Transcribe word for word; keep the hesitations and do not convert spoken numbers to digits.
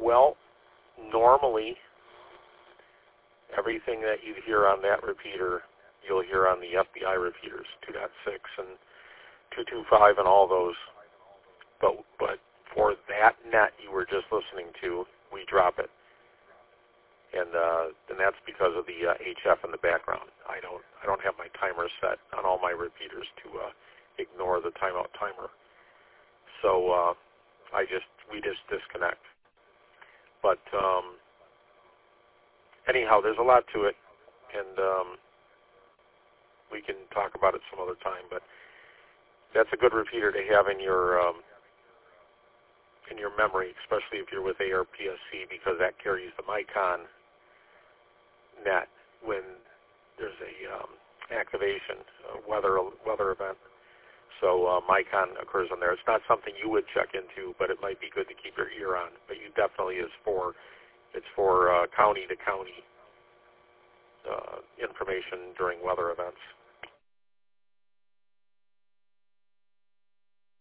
Well, normally everything that you hear on that repeater, you'll hear on the F B I repeaters, two point six and two two five and all those. But but for that net you were just listening to, we drop it. And uh, and that's because of the uh, H F in the background. I don't I don't have my timer set on all my repeaters to uh, ignore the timeout timer. So uh, I just we just disconnect. But um, anyhow, there's a lot to it, and um, we can talk about it some other time. But that's a good repeater to have in your um, in your memory, especially if you're with A R P S C, because that carries the Micon net when there's a um, activation, a weather weather event. So uh, Micon occurs on there. It's not something you would check into, but it might be good to keep your ear on. But you definitely is for it's for uh, county to county uh, information during weather events.